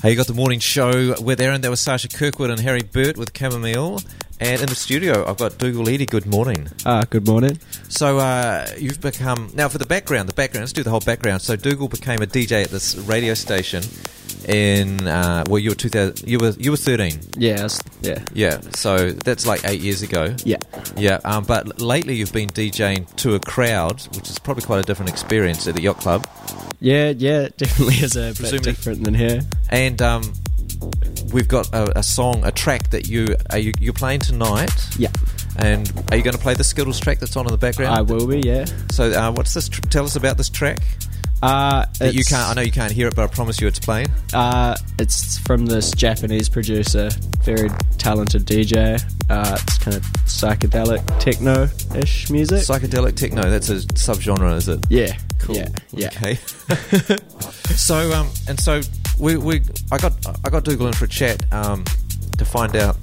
Hey, you got the morning show with Aaron. That was Sasha Kirkwood and Harry Burt with Chamomile. And in the studio, I've got Dougal Eadie. Good morning. Good morning. So you've become... Now, for the background, let's do the whole background. So Dougal became a DJ at this radio station in... you were 2000... You were 13. Yeah. Yeah, so that's like 8 years ago. Yeah. Yeah, but lately you've been DJing to a crowd, which is probably quite a different experience at the yacht club. Yeah, it definitely is a bit different than here. And we've got a track that you're playing tonight. Yeah. And are you going to play the Skittles track that's on in the background? I will be, yeah. So what's this? Tell us about this track. I know you can't hear it, but I promise you it's playing. It's from this Japanese producer, very talented DJ. It's kind of psychedelic techno-ish music. Psychedelic techno, that's a subgenre, is it? Yeah. Cool. Yeah. Okay. So I got Dougal in for a chat to find out,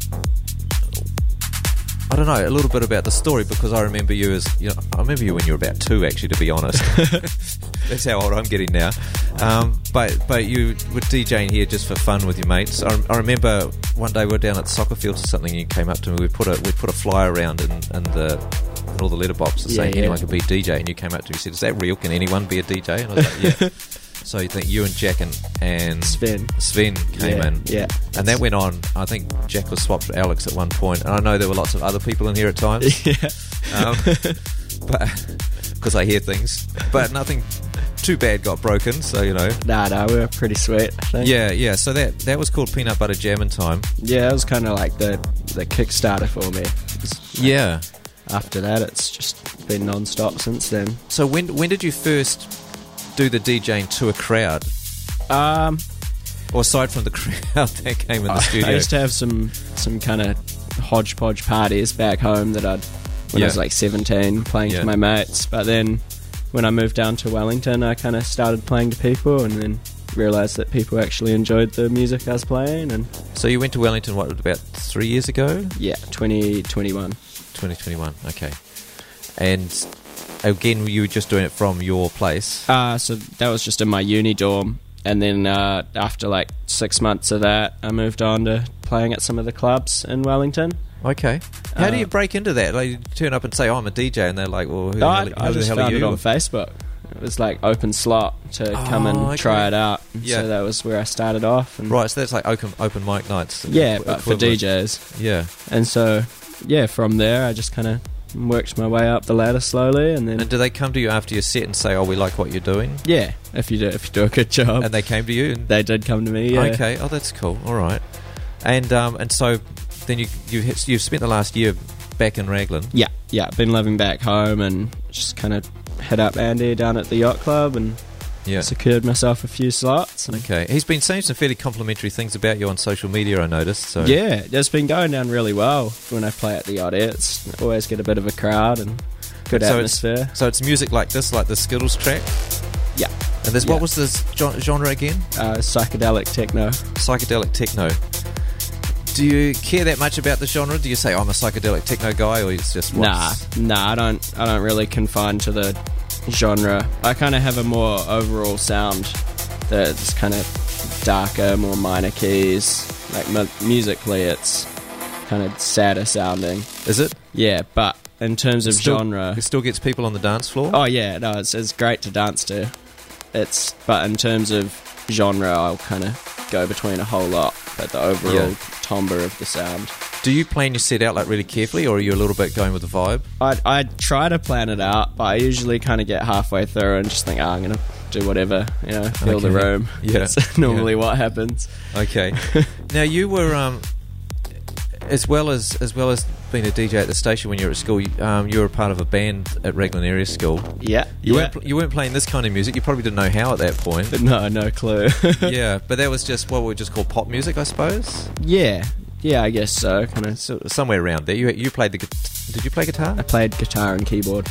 I don't know, a little bit about the story, because I remember you I remember you when you were about 2, actually, to be honest. That's how old I'm getting now. But you were DJing here just for fun with your mates. I remember one day we were down at the soccer fields or something, and you came up to me. We put a flyer around in all the letterboxes saying anyone could be a DJ, and you came up to me and said, "Is that real? Can anyone be a DJ?" And I was like, "Yeah." So you think you and Jack and Sven came in. Yeah. And that went on. I think Jack was swapped with Alex at one point. And I know there were lots of other people in here at times. Yeah. But because I hear things. But nothing too bad got broken, so you know. Nah, we were pretty sweet, I think. Yeah. So that was called Peanut Butter Jammin' Time. Yeah, it was kind of like the Kickstarter for me. Yeah. After that, it's just been non-stop since then. So when did you first do the DJing to a crowd? Or aside from the crowd that came in the studio? I used to have some kind of hodgepodge parties back home that when I was like 17, playing to my mates. But then when I moved down to Wellington, I kind of started playing to people, and then realised that people actually enjoyed the music I was playing. And so you went to Wellington, about 3 years ago? Yeah, 2021. 2021, okay. And again, you were just doing it from your place? So that was just in my uni dorm. And then after like 6 months of that, I moved on to playing at some of the clubs in Wellington. Okay. How do you break into that? Like, you turn up and say, "Oh, I'm a DJ," and they're like, "Well, who the hell are you?" I just found it on Facebook. It was like open slot to come and try it out. Yeah. So that was where I started off. And right, so that's like open mic nights. Yeah, but for DJs. Yeah. And so, from there, I just kind of worked my way up the ladder slowly, and then. And do they come to you after your set and say, "Oh, we like what you're doing"? Yeah, if you do a good job. And they came to you. They did come to me. Yeah. Okay. Oh, that's cool. All right. And so then you've spent the last year back in Raglan. Yeah. Been living back home and just kind of hit up Andy down at the yacht club and secured myself a few slots. Okay. He's been saying some fairly complimentary things about you on social media, I noticed. So. Yeah, it's been going down really well when I play at the yacht. It's always get a bit of a crowd and good atmosphere. So it's music like this, like the Skittles track? Yeah. And what was this genre again? Psychedelic techno. Psychedelic techno. Do you care that much about the genre? Do you say, "I'm a psychedelic techno guy," or it's just Nah, I don't really confine to the genre. I kind of have a more overall sound that's kind of darker, more minor keys. Like musically, it's kind of sadder sounding. Is it? Yeah, but in terms of genre, it still gets people on the dance floor. Oh yeah, no, it's great to dance to. But in terms of genre, I'll kind of go between a whole lot. But the overall timbre of the sound. Do you plan your set out like really carefully, or are you a little bit going with the vibe? I try to plan it out, but I usually kind of get halfway through and just think, I'm going to do whatever, feel the room. Yeah. That's normally what happens. Okay. Now you were, as well as being a DJ at the station when you were at school, you were a part of a band at Raglan Area School. Yeah. You weren't playing this kind of music. You probably didn't know how at that point. No clue. Yeah, but that was just what we just call pop music, I suppose. Yeah, I guess so. Kind of somewhere around there. You played Did you play guitar? I played guitar and keyboard.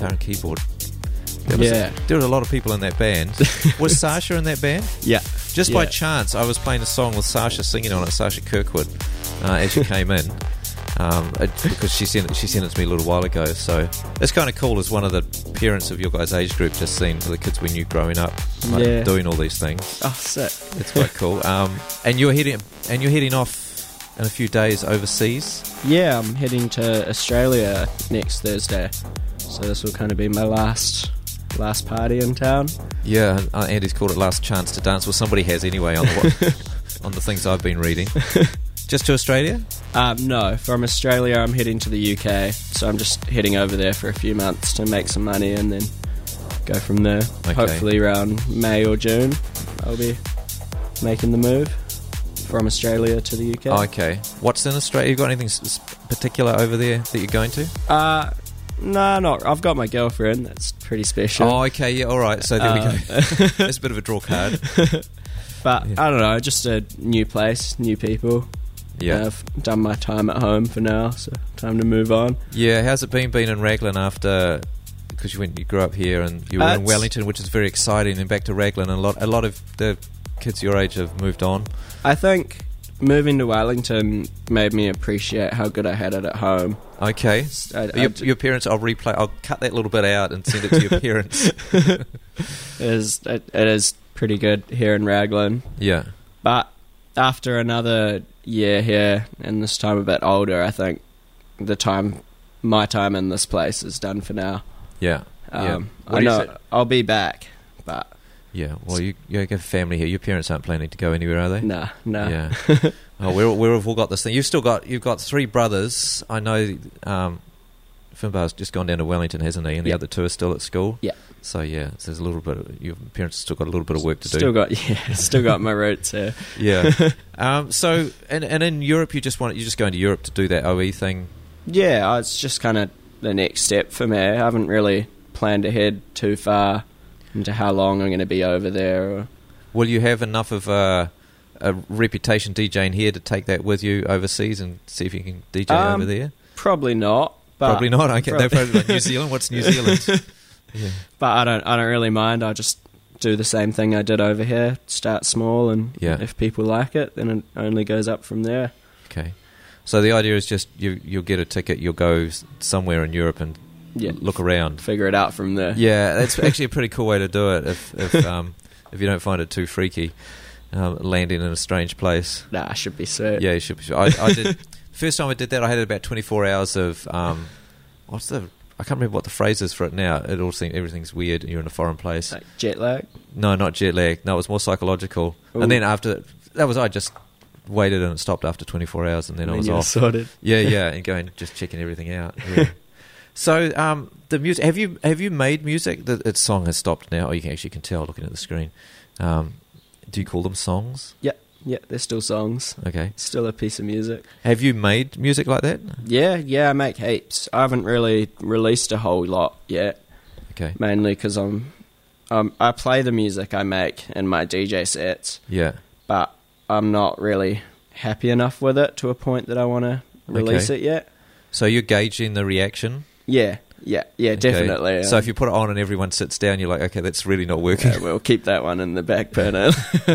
There were a lot of people in that band. Was Sasha in that band? Yeah. Just by chance, I was playing a song with Sasha singing on it, Sasha Kirkwood, as she came in. because she sent it to me a little while ago. So it's kind of cool as one of the parents of your guys' age group, just seeing the kids we knew growing up, like, doing all these things. Oh, sick! It's quite cool. And you're heading off in a few days overseas. Yeah, I'm heading to Australia next Thursday, so this will kind of be my last party in town. Yeah, Andy's called it last chance to dance. Well, somebody has anyway on the things I've been reading. Just to Australia? No, from Australia I'm heading to the UK, so I'm just heading over there for a few months to make some money and then go from there. Okay. Hopefully around May or June I'll be making the move from Australia to the UK. Oh, okay. What's in Australia? You got anything particular over there that you're going to? No, not. I've got my girlfriend. That's pretty special. Oh, okay. Yeah, all right. So there we go. That's a bit of a draw card. But I don't know, just a new place, new people. Yeah. I've done my time at home for now, so time to move on. Yeah, how's it been being in Raglan after... Because you grew up here and you were in Wellington, which is very exciting, and back to Raglan, and a lot of the kids your age have moved on. I think moving to Wellington made me appreciate how good I had it at home. Okay. Your parents, I'll cut that little bit out and send it to your parents. It is pretty good here in Raglan. Yeah. But after another year here, and this time a bit older, I think my time in this place is done for now. Yeah. I know I'll be back, but... Yeah, well, you have a family here. Your parents aren't planning to go anywhere, are they? No. Yeah. Oh, we've all got this thing. You've got three brothers. I know Finbar's just gone down to Wellington, hasn't he? And the other two are still at school. Yeah. So yeah, so there's a little bit. Your parents have still got a little bit of work to do. Still got my roots here. Yeah. So and in Europe, you're just going to Europe to do that OE thing. Yeah, it's just kind of the next step for me. I haven't really planned ahead too far into how long I'm going to be over there. Will you have enough of a reputation DJing here to take that with you overseas and see if you can DJ over there? Probably not. Probably not. Okay, they're probably like New Zealand. What's New Zealand? Yeah. But I don't really mind. I just do the same thing I did over here. Start small, and if people like it, then it only goes up from there. Okay. So the idea is just you'll get a ticket, you'll go somewhere in Europe and look around, figure it out from there. Yeah, that's actually a pretty cool way to do it. If you don't find it too freaky, landing in a strange place. Nah, should be sweet. Yeah, it should be sweet. I did. First time I did that, I had about 24 hours of I can't remember what the phrase is for it now. It all seems everything's weird and you're in a foreign place. Like jet lag? No, not jet lag. No, it was more psychological. Ooh. And then after that was I just waited and it stopped after 24 hours and then I was off. Sorted. Yeah, and going just checking everything out. Yeah. So the music. Have you made music? Its song has stopped now. Oh, you can tell looking at the screen. Do you call them songs? Yeah, they're still songs. Okay. Still a piece of music. Have you made music like that? Yeah, I make heaps. I haven't really released a whole lot yet. Okay. Mainly because I play the music I make in my DJ sets. Yeah. But I'm not really happy enough with it to a point that I want to release it yet. So you're gauging the reaction? Yeah, definitely. So if you put it on and everyone sits down, you're like, okay, that's really not working. Yeah, we'll keep that one in the back burner.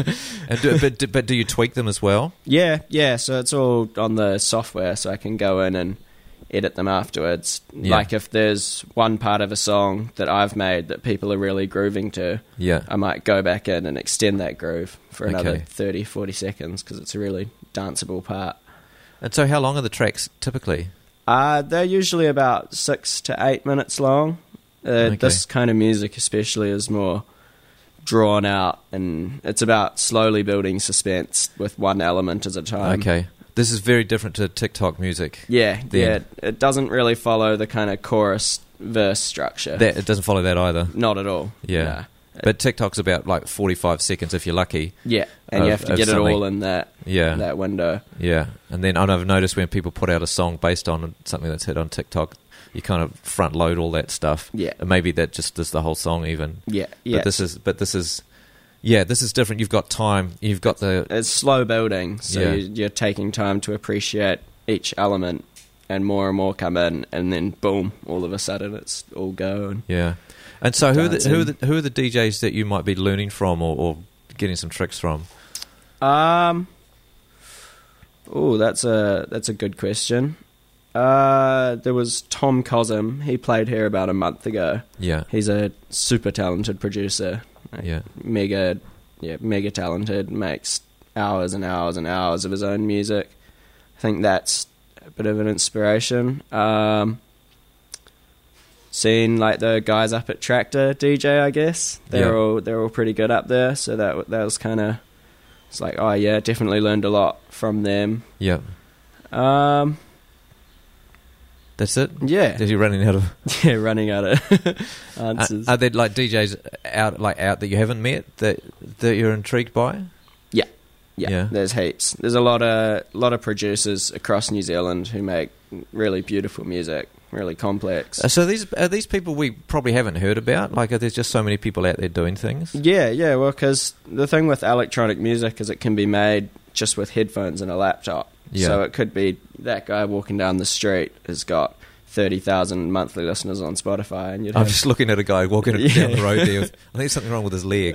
But do you tweak them as well? Yeah. So it's all on the software, so I can go in and edit them afterwards. Yeah. Like if there's one part of a song that I've made that people are really grooving to, I might go back in and extend that groove for another 30, 40 seconds because it's a really danceable part. And so how long are the tracks typically? They're usually about 6 to 8 minutes long. This kind of music especially is more drawn out, and it's about slowly building suspense with one element at a time. Okay. This is very different to TikTok music. Yeah. It doesn't really follow the kind of chorus-verse structure. It doesn't follow that either? Not at all. Yeah. Nah. But TikTok's about like 45 seconds if you're lucky. Yeah, and you have to get it all in that window. Yeah, and then I've noticed when people put out a song based on something that's hit on TikTok, you kind of front load all that stuff. Yeah, and maybe that just is the whole song even. Yeah. But this is different. You've got time. You've got it's slow building, so you're taking time to appreciate each element, and more come in, and then boom, all of a sudden it's all go. And so who are the DJs that you might be learning from or getting some tricks from? That's a good question. There was Tom Cosm. He played here about a month ago. Yeah. He's a super talented producer. Yeah. Mega talented. Makes hours and hours and hours of his own music. I think that's a bit of an inspiration. Seeing like the guys up at Tractor DJ, I guess they're all pretty good up there. So that was kind of, it's like, oh yeah, definitely learned a lot from them. Yeah. That's it? Yeah. Are you running out of... Yeah, running out of answers. Are there like DJs out that you haven't met that you're intrigued by? Yeah. There's heaps. There's a lot of producers across New Zealand who make really beautiful music, really complex. So are these people we probably haven't heard about? Like, are there just so many people out there doing things? Yeah. Well, because the thing with electronic music is it can be made just with headphones and a laptop. Yeah. So it could be that guy walking down the street has got 30,000 monthly listeners on Spotify, and I'm just looking at a guy walking down the road there. I think there's something wrong with his leg.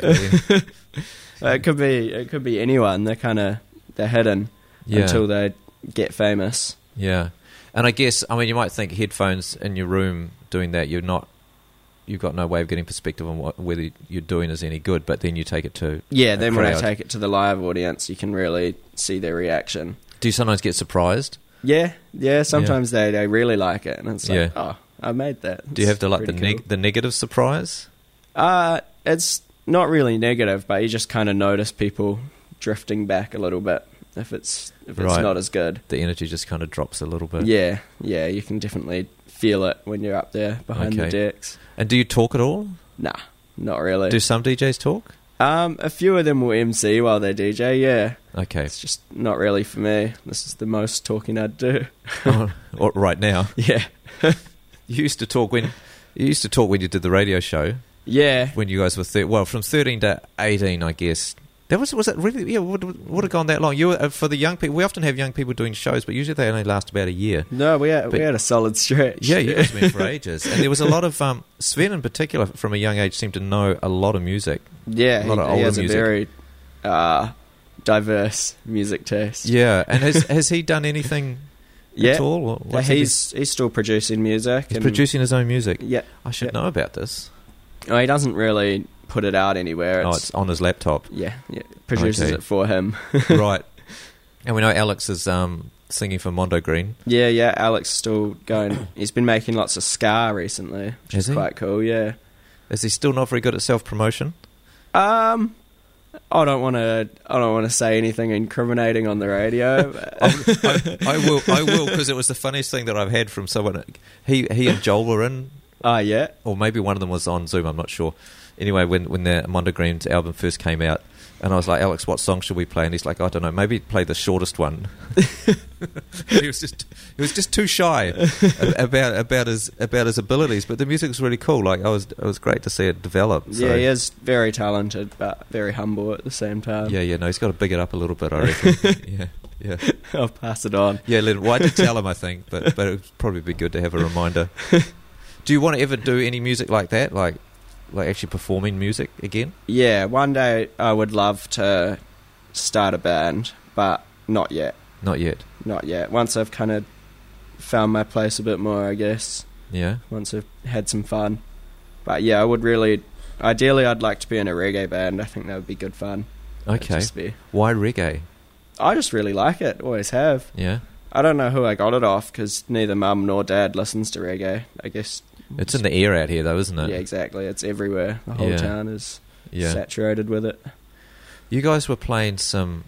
It could be anyone. They're hidden until they get famous. Yeah, and I guess you might think headphones in your room doing that. You've got no way of getting perspective on whether you're doing is any good. But then you take it to then when I take it to the live audience, you can really see their reaction. Do you sometimes get surprised? Yeah. Sometimes they really like it, and it's like, oh, I made that. Do you have to like the negative surprise? It's not really negative, but you just kind of notice people drifting back a little bit if it's not as good. The energy just kind of drops a little bit. Yeah, you can definitely feel it when you're up there behind the decks. And do you talk at all? Nah, not really. Do some DJs talk? A few of them will MC while they DJ, yeah. Okay. It's just not really for me. This is the most talking I'd do. Right now? Yeah. You used to talk when you did the radio show. Yeah. When you guys were from 13 to 18, I guess. Was it really? Yeah, would have gone that long. You were, for the young people. We often have young people doing shows, but usually they only last about a year. No, we had a solid stretch. Yeah, you guys went for ages, and there was a lot of Sven in particular from a young age seemed to know a lot of music. Yeah, he has a very diverse music taste. Yeah, and has he done anything? At all? He's still producing music. He's producing his own music. Yeah, I should know about this. Oh, he doesn't really put it out anywhere. It's on his laptop. Yeah. Produces it for him. Right. And we know Alex is singing for Mondo Green. Yeah, Alex is still going. He's been making lots of ska recently, which is quite cool, yeah. Is he still not very good at self-promotion? I don't want to say anything incriminating on the radio. I will, because it was the funniest thing that I've had from someone. He and Joel were in. Yeah. Or maybe one of them was on Zoom, I'm not sure. Anyway, when the Mondo Green's album first came out, and I was like, Alex, what song should we play? And he's like, I don't know, maybe play the shortest one. He was just too shy about his abilities, but the music was really cool. Like, it was great to see it develop. So. Yeah, he is very talented, but very humble at the same time. Yeah, no, he's got to big it up a little bit, I reckon. Yeah. I'll pass it on. Yeah, I did tell him, I think, but it would probably be good to have a reminder. Do you want to ever do any music like that, like actually performing music again? Yeah, one day I would love to start a band, but not yet. Not yet. Once I've kind of found my place a bit more, I guess. Yeah. Once I've had some fun. But yeah, ideally I'd like to be in a reggae band. I think that would be good fun. Okay. Why reggae? I just really like it, always have. Yeah. I don't know who I got it off, because neither mum nor dad listens to reggae, I guess. It's in the air out here, though, isn't it? Yeah, exactly. It's everywhere. The whole town is saturated with it. You guys were playing some...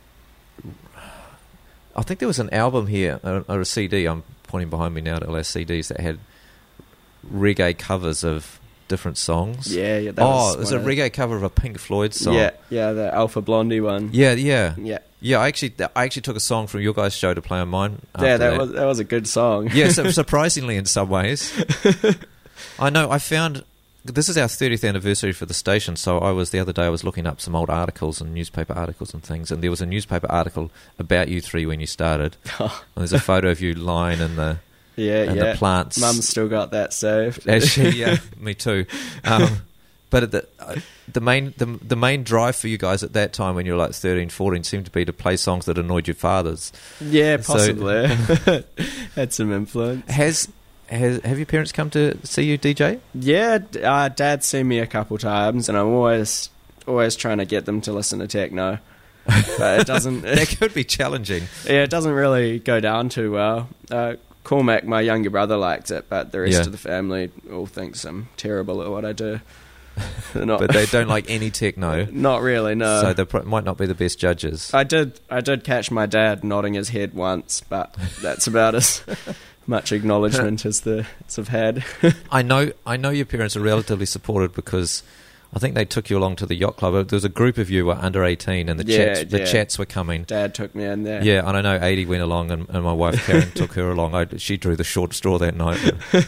I think there was an album here, or a CD, I'm pointing behind me now to all our CDs, that had reggae covers of different songs. Yeah. It was a reggae cover of a Pink Floyd song. Yeah, the Alpha Blondie one. Yeah. Yeah, I actually took a song from your guys' show to play on mine. That was a good song. Yeah, so surprisingly in some ways. I know, I found... This is our 30th anniversary for the station, so the other day I was looking up some old articles and newspaper articles and things, and there was a newspaper article about you three when you started. And there's a photo of you lying in the... the plants. Mum's still got that saved. Yeah, me too. But the main drive for you guys at that time, when you were like 13, 14, seemed to be to play songs that annoyed your fathers. Yeah, possibly. So, had some influence. Have your parents come to see you DJ? Yeah, Dad's seen me a couple times, and I'm always trying to get them to listen to techno. But it doesn't. That could be challenging. Yeah, it doesn't really go down too well. Cormac, my younger brother, likes it, but the rest of the family all thinks I'm terrible at what I do. But they don't like any techno. Not really, no. So they might not be the best judges. I did catch my dad nodding his head once, but that's about as much acknowledgement as I've had. I know your parents are relatively supportive, because I think they took you along to the yacht club. There was a group of you who were under 18, and the chats were coming. Dad took me in there. Yeah, and I know 80 went along, and my wife Karen took her along. She drew the short straw that night.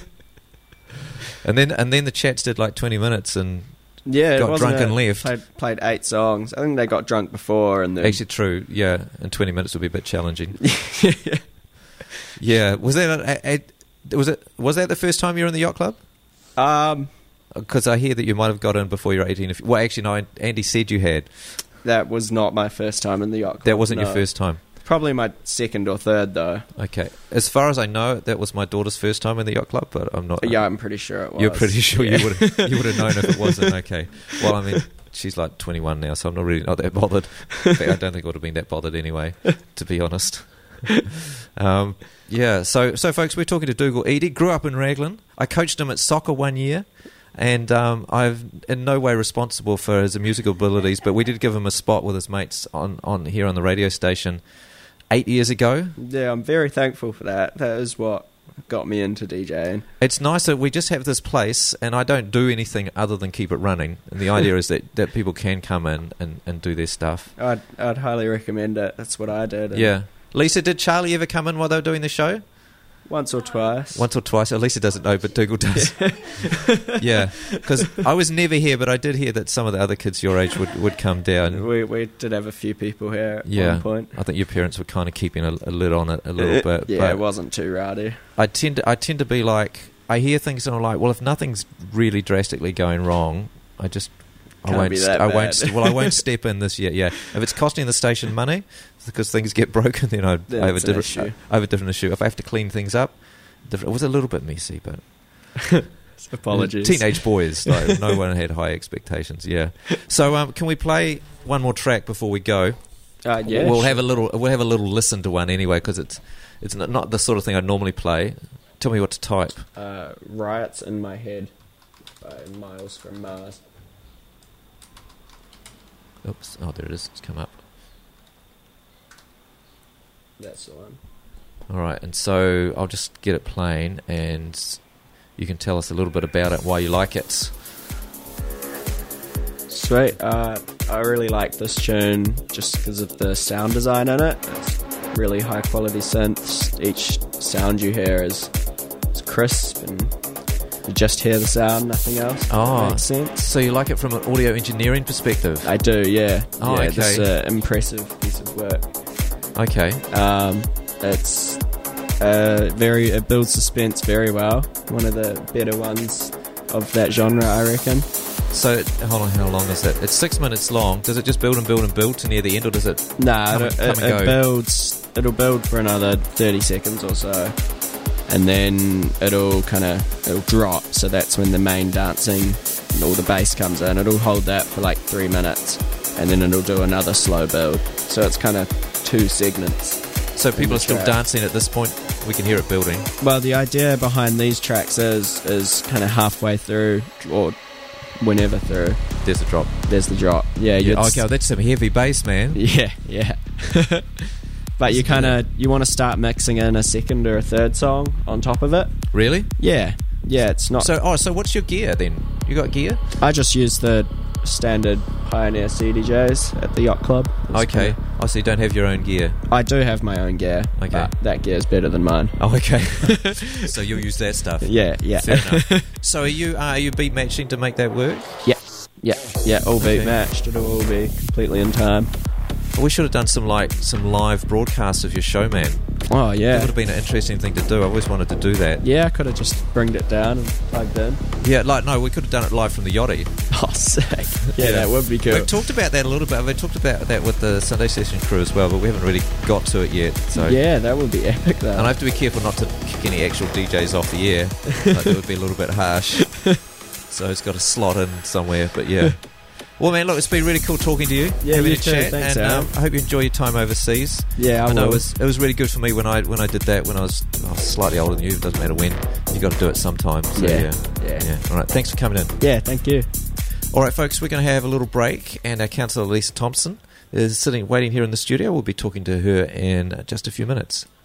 And then the chats did like 20 minutes and got drunk and left. Played 8 songs. I think they got drunk before. And then... Actually, true. Yeah, and 20 minutes would be a bit challenging. Yeah. Was that the first time you were in the yacht club? Because I hear that you might have got in before you were 18. Well, actually, no. Andy said you had. That was not my first time in the yacht club. That wasn't your first time. Probably my second or third, though. Okay. As far as I know, that was my daughter's first time in the yacht club, but I'm not... Yeah, I'm pretty sure it was. You're pretty sure you would have known if it wasn't. Okay. Well, I mean, she's like 21 now, so I'm not that bothered. In fact, I don't think I would have been that bothered anyway, to be honest. Yeah, so folks, we're talking to Dougal Eadie. Grew up in Raglan. I coached him at soccer 1 year. And I'm in no way responsible for his musical abilities, but we did give him a spot with his mates on here on the radio station 8 years ago. Yeah, I'm very thankful for that. That is what got me into DJing. It's nice that we just have this place, and I don't do anything other than keep it running. And the idea is that people can come in and do their stuff. I'd highly recommend it. That's what I did. Yeah. Lisa, did Charlie ever come in while they were doing the show? Once or twice. Lisa doesn't know, but Dougal does. Yeah, because I was never here, but I did hear that some of the other kids your age would come down. We did have a few people here at one point. I think your parents were kind of keeping a lid on it a little bit. Yeah, but it wasn't too rowdy. I tend to be like, I hear things and I'm like, well, if nothing's really drastically going wrong, I won't step in this year. Yeah, if it's costing the station money because things get broken, then I have a different issue. If I have to clean things up, it was a little bit messy, but apologies. Teenage boys, like, no one had high expectations. Yeah. So can we play one more track before we go? Yeah. We'll have a little listen to one anyway, because it's not the sort of thing I'd normally play. Tell me what to type. Riots in My Head by Miles from Mars. Oops. Oh, there it is. It's come up. That's the one. All right. And so I'll just get it playing, and you can tell us a little bit about it, why you like it. Sweet. I really like this tune just because of the sound design in it. It's really high quality synths. Each sound you hear is crisp, and you just hear the sound, nothing else. Oh, makes sense. So you like it from an audio engineering perspective? I do, yeah. Oh, yeah, okay. This is an impressive piece of work. Okay. It's it builds suspense very well. One of the better ones of that genre, I reckon. So, hold on, how long is that? It's 6 minutes long. Does it just build and build and build to near the end, or does it come and go? It'll build for another 30 seconds or so, and then it'll drop, so that's when the main dancing and all the bass comes in. It'll hold that for like 3 minutes, and then it'll do another slow build. So it's kind of 2 segments. So people are still dancing at this point? We can hear it building. Well, the idea behind these tracks is kind of halfway through, or whenever through. There's the drop. There's the drop. Yeah. Okay, that's some heavy bass, man. Yeah. But you want to start mixing in a second or a third song on top of it. Really? Yeah, it's not... So what's your gear then? You got gear? I just use the standard Pioneer CDJs at the yacht club. Okay. So you don't have your own gear? I do have my own gear. Okay. But that gear is better than mine. Oh, okay. So you'll use that stuff? Yeah. Fair enough. So are you beat matching to make that work? Yeah, all beat matched. It'll all be completely in time. We should have done some live broadcasts of your show, man. Oh, yeah. That would have been an interesting thing to do. I always wanted to do that. Yeah, I could have just bringed it down and plugged in. Yeah, no, we could have done it live from the Yachty. Oh, sick. Yeah, that would be cool. We've talked about that a little bit. We've talked about that with the Sunday Session crew as well, but we haven't really got to it yet. So. Yeah, that would be epic, though. And I have to be careful not to kick any actual DJs off the air. Like, that would be a little bit harsh. So it's got to slot in somewhere, but yeah. Well, man, look, it's been really cool talking to you. Yeah, having you a too. chat, Thanks, and Aaron. I hope you enjoy your time overseas. Yeah, I know will. it was really good for me when I did that when I was slightly older than you. It doesn't matter when. You got to do it sometime. So, yeah. All right, thanks for coming in. Yeah, thank you. All right, folks, we're going to have a little break, and our counsellor Lisa Thompson is waiting here in the studio. We'll be talking to her in just a few minutes.